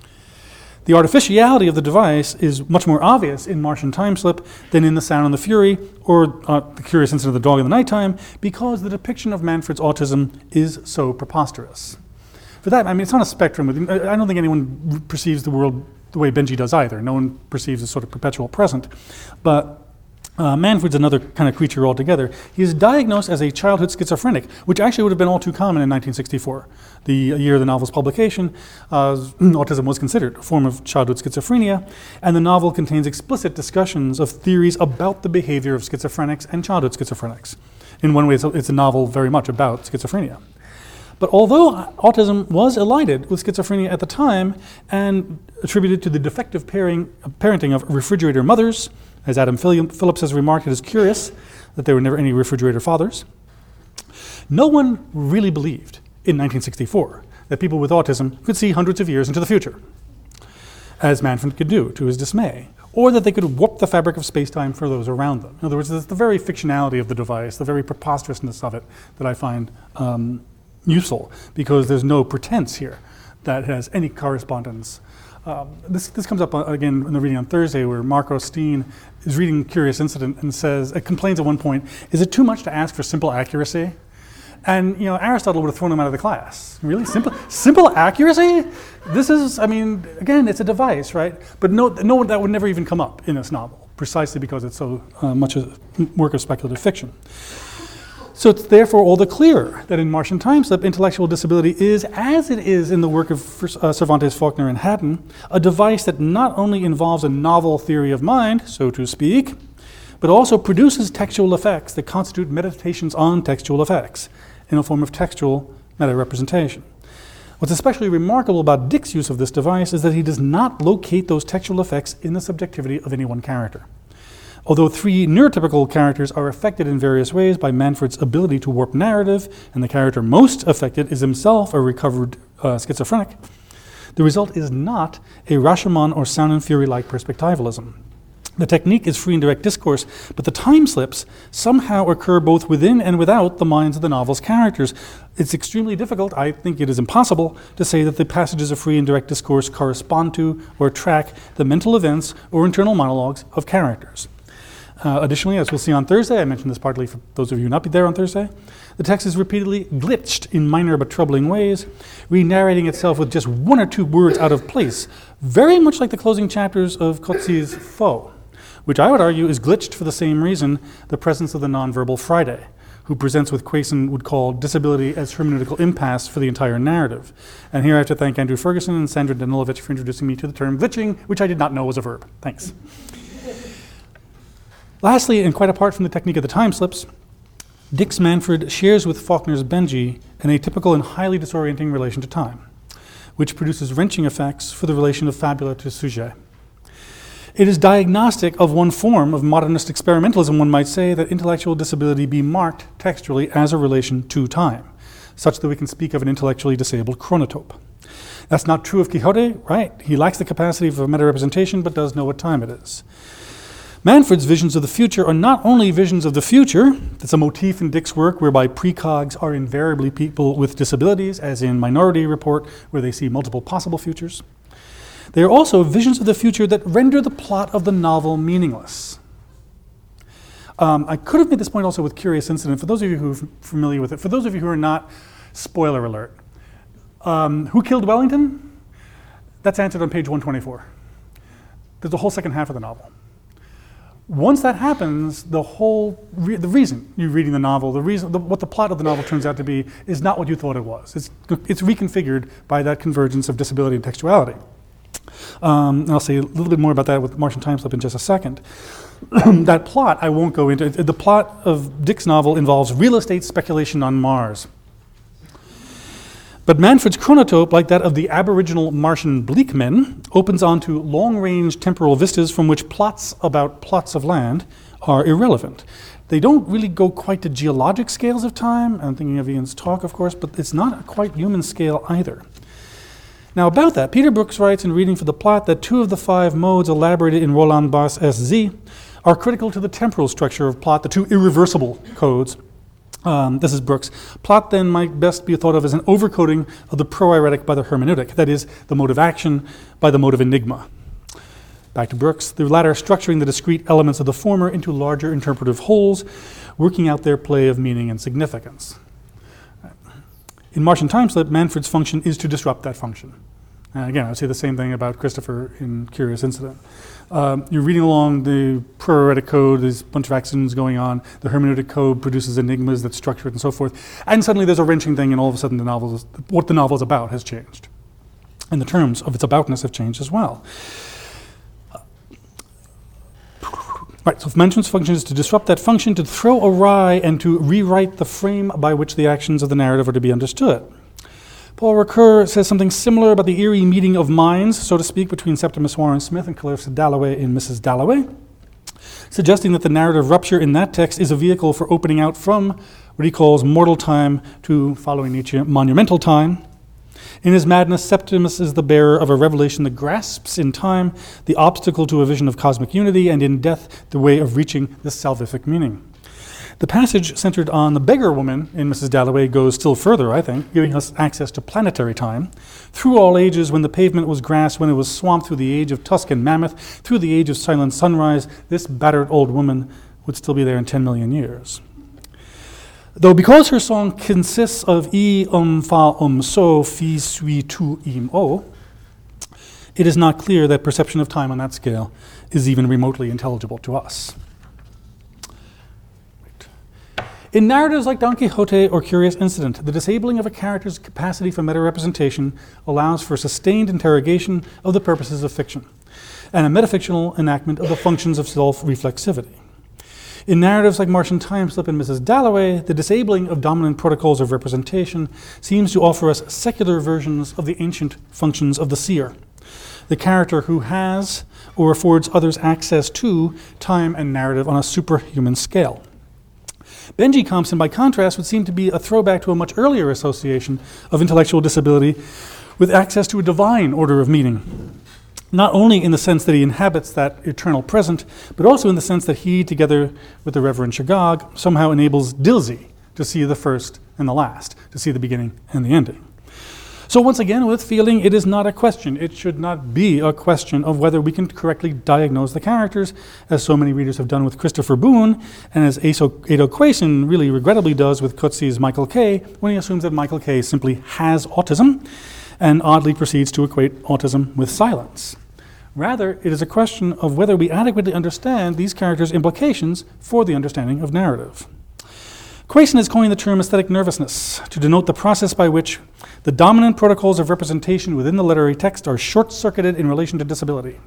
The artificiality of the device is much more obvious in Martian Timeslip than in The Sound and the Fury or uh, The Curious Incident of the Dog in the Nighttime, because the depiction of Manfred's autism is so preposterous. For that, I mean, it's on a spectrum. With, I don't think anyone perceives the world the way Benji does either. No one perceives a sort of perpetual present. But Uh, Manfred's another kind of creature altogether. He is diagnosed as a childhood schizophrenic, which actually would have been all too common in nineteen sixty-four, the year of the novel's publication. Uh, autism was considered a form of childhood schizophrenia, and the novel contains explicit discussions of theories about the behavior of schizophrenics and childhood schizophrenics. In one way, it's a, it's a novel very much about schizophrenia. But although autism was elided with schizophrenia at the time and attributed to the defective pairing, parenting of refrigerator mothers, as Adam Phillips has remarked, it is curious that there were never any refrigerator fathers, no one really believed in nineteen sixty-four that people with autism could see hundreds of years into the future, as Manfred could do to his dismay, or that they could warp the fabric of space-time for those around them. In other words, it's the very fictionality of the device, the very preposterousness of it that I find um, useful, because there's no pretense here that it has any correspondence. Um, this, this comes up uh, again in the reading on Thursday, where Marco Steen is reading Curious Incident and says, it complains at one point, is it too much to ask for simple accuracy? And you know, Aristotle would have thrown him out of the class. Really simple, simple accuracy. This is, I mean, again, it's a device, right? But no, no, that would never even come up in this novel, precisely because it's so uh, much a work of speculative fiction. So it's therefore all the clearer that in Martian Time Slip, intellectual disability is, as it is in the work of uh, Cervantes, Faulkner, and Hatton, a device that not only involves a novel theory of mind, so to speak, but also produces textual effects that constitute meditations on textual effects in a form of textual meta-representation. What's especially remarkable about Dick's use of this device is that he does not locate those textual effects in the subjectivity of any one character. Although three neurotypical characters are affected in various ways by Manfred's ability to warp narrative, and the character most affected is himself a recovered uh, schizophrenic, the result is not a Rashomon or Sound and Fury-like perspectivalism. The technique is free and direct discourse, but the time slips somehow occur both within and without the minds of the novel's characters. It's extremely difficult, I think it is impossible, to say that the passages of free and direct discourse correspond to or track the mental events or internal monologues of characters. Uh, additionally, as we'll see on Thursday, I mentioned this partly for those of you who not be there on Thursday, the text is repeatedly glitched in minor but troubling ways, re-narrating itself with just one or two words out of place, very much like the closing chapters of Coetzee's Foe, which I would argue is glitched for the same reason, the presence of the nonverbal Friday, who presents what Quayson would call disability as hermeneutical impasse for the entire narrative. And here I have to thank Andrew Ferguson and Sandra Danilovich for introducing me to the term glitching, which I did not know was a verb. Thanks. Lastly, and quite apart from the technique of the time slips, Dick's Manfred shares with Faulkner's Benjy an atypical and highly disorienting relation to time, which produces wrenching effects for the relation of fabula to sujet. It is diagnostic of one form of modernist experimentalism, one might say, that intellectual disability be marked textually as a relation to time, such that we can speak of an intellectually disabled chronotope. That's not true of Quixote, right? He lacks the capacity for meta-representation, but does know what time it is. Manfred's visions of the future are not only visions of the future, that's a motif in Dick's work whereby precogs are invariably people with disabilities, as in Minority Report, where they see multiple possible futures. They are also visions of the future that render the plot of the novel meaningless. Um, I could have made this point also with Curious Incident. For those of you who are familiar with it, for those of you who are not, spoiler alert. Um, who killed Wellington? That's answered on page one twenty-four. There's the whole second half of the novel. Once that happens, the whole, re- the reason you're reading the novel, the reason, the, what the plot of the novel turns out to be is not what you thought it was. It's, it's reconfigured by that convergence of disability and textuality. Um, and I'll say a little bit more about that with Martian Time Slip in just a second. That plot, I won't go into. The plot of Dick's novel involves real estate speculation on Mars. But Manfred's chronotope, like that of the aboriginal Martian Bleakmen, opens onto long-range temporal vistas from which plots about plots of land are irrelevant. They don't really go quite to geologic scales of time. I'm thinking of Ian's talk, of course, but it's not a quite human scale either. Now about that, Peter Brooks writes in Reading for the Plot that two of the five modes elaborated in Roland Barthes' S Z are critical to the temporal structure of plot, the two irreversible codes. Um, this is Brooks. Plot then might best be thought of as an overcoding of the proiretic by the hermeneutic, that is, the mode of action by the mode of enigma. Back to Brooks, the latter structuring the discrete elements of the former into larger interpretive wholes, working out their play of meaning and significance. In Martian Time Slip, Manfred's function is to disrupt that function. And again, I would say the same thing about Christopher in Curious Incident. Um, you're reading along the proiretic code, there's a bunch of actions going on, the hermeneutic code produces enigmas that structure it and so forth, and suddenly there's a wrenching thing and all of a sudden the novel is, what the novel is about has changed. And the terms of its aboutness have changed as well. Right, so if Manfred's function is to disrupt that function, to throw awry and to rewrite the frame by which the actions of the narrative are to be understood. Paul Ricoeur says something similar about the eerie meeting of minds, so to speak, between Septimus Warren Smith and Clarissa Dalloway in Missus Dalloway, suggesting that the narrative rupture in that text is a vehicle for opening out from what he calls mortal time to, following Nietzsche, monumental time. In his madness, Septimus is the bearer of a revelation that grasps in time the obstacle to a vision of cosmic unity, and in death the way of reaching this salvific meaning. The passage centered on the beggar woman in Missus Dalloway goes still further, I think, giving us access to planetary time. Through all ages, when the pavement was grass, when it was swamped through the age of Tuscan mammoth, through the age of silent sunrise, this battered old woman would still be there in ten million years. Though because her song consists of e, um, fa, um, so, fi, sui, tu, im, o, it is not clear that perception of time on that scale is even remotely intelligible to us. In narratives like Don Quixote or Curious Incident, the disabling of a character's capacity for meta-representation allows for sustained interrogation of the purposes of fiction, and a metafictional enactment of the functions of self-reflexivity. In narratives like Martian Time Slip and Missus Dalloway, the disabling of dominant protocols of representation seems to offer us secular versions of the ancient functions of the seer, the character who has or affords others access to time and narrative on a superhuman scale. Benjy Compson, by contrast, would seem to be a throwback to a much earlier association of intellectual disability with access to a divine order of meaning, not only in the sense that he inhabits that eternal present, but also in the sense that he, together with the Reverend Chagag, somehow enables Dilsey to see the first and the last, to see the beginning and the ending. So once again, with feeling, it is not a question. It should not be a question of whether we can correctly diagnose the characters, as so many readers have done with Christopher Boone, and as Ado Quayson really regrettably does with Coetzee's Michael K, when he assumes that Michael K simply has autism, and oddly proceeds to equate autism with silence. Rather, it is a question of whether we adequately understand these characters' implications for the understanding of narrative. Quayson has coined the term aesthetic nervousness to denote the process by which the dominant protocols of representation within the literary text are short-circuited in relation to disability.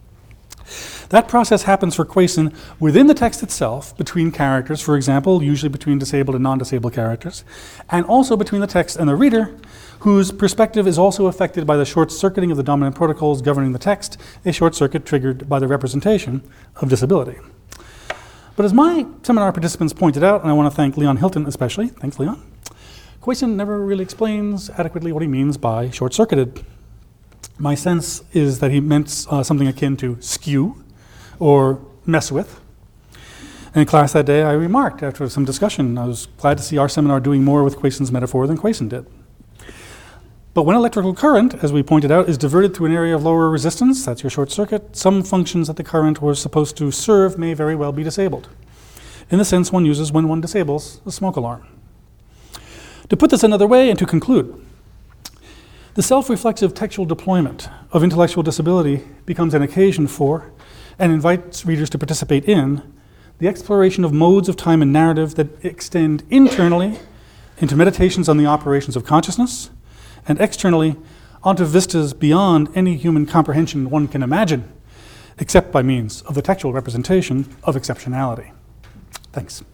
That process happens for Quayson within the text itself, between characters, for example, usually between disabled and non-disabled characters, and also between the text and the reader, whose perspective is also affected by the short-circuiting of the dominant protocols governing the text, a short-circuit triggered by the representation of disability. But as my seminar participants pointed out, and I want to thank Leon Hilton especially, thanks Leon, Quayson never really explains adequately what he means by short-circuited. My sense is that he meant uh, something akin to skew or mess with. And in class that day I remarked after some discussion, I was glad to see our seminar doing more with Quayson's metaphor than Quayson did. But when electrical current, as we pointed out, is diverted through an area of lower resistance, that's your short circuit, some functions that the current was supposed to serve may very well be disabled, in the sense one uses when one disables a smoke alarm. To put this another way and to conclude, the self-reflexive textual deployment of intellectual disability becomes an occasion for, and invites readers to participate in, the exploration of modes of time and narrative that extend internally into meditations on the operations of consciousness, and externally onto vistas beyond any human comprehension one can imagine, except by means of the textual representation of exceptionality. Thanks.